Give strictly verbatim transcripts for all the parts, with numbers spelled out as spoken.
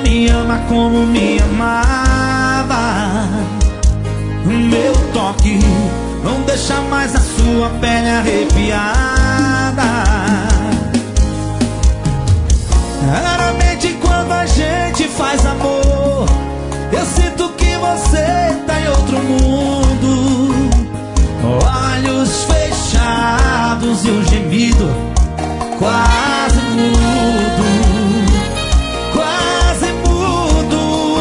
me ama como me amava. Meu toque não deixa mais a sua pele arrepiada. Raramente quando a gente faz amor, eu sinto que você tá em outro mundo. Olhos fechados e um gemido quase mudo, quase mudo.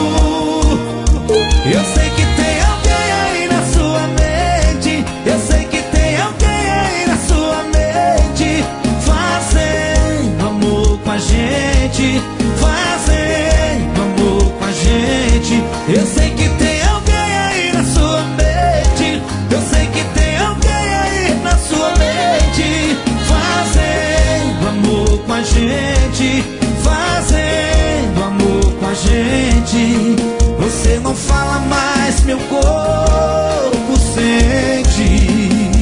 Eu sei que tem alguém aí na sua mente, eu sei que tem alguém aí na sua mente, fazendo amor com a gente, fazendo amor com a gente. Eu sei que tem alguém aí na sua mente, eu sei que tem alguém aí na sua mente, fazendo amor com a gente, fazendo amor com a gente. Você não fala mais, meu corpo sente.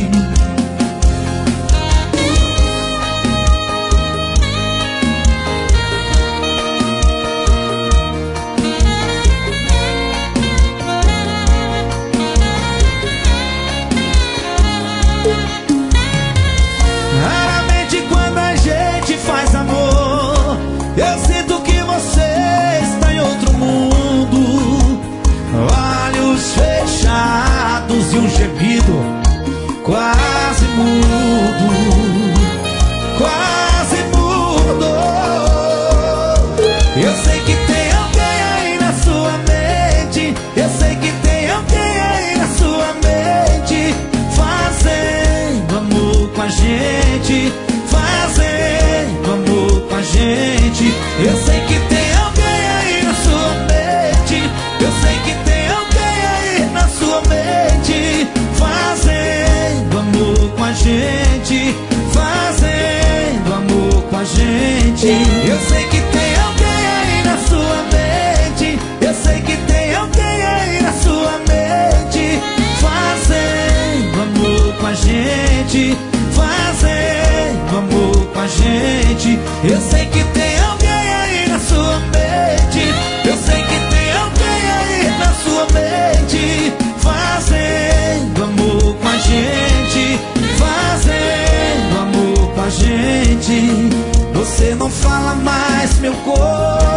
Raramente quando a gente faz amor, eu sinto que você está em outro mundo. Olhos fechados e um gemido quase mudo, quase mudo. Eu sei que tem alguém aí na sua mente, eu sei que tem alguém aí na sua mente, fazendo amor com a gente, fazendo amor com a gente. Eu sei que tem alguém aí na sua mente, eu sei que tem alguém aí na sua mente, fazendo amor com a gente, fazendo amor com a gente. Eu sei que tem alguém aí na sua mente, eu sei que tem alguém aí na sua mente, fazendo amor com a gente, fazendo amor com a gente. Eu sei que tem alguém aí na sua mente, eu sei que tem alguém aí na sua mente, fazendo amor com a gente, fazendo amor com a gente. Você não fala mais, meu corpo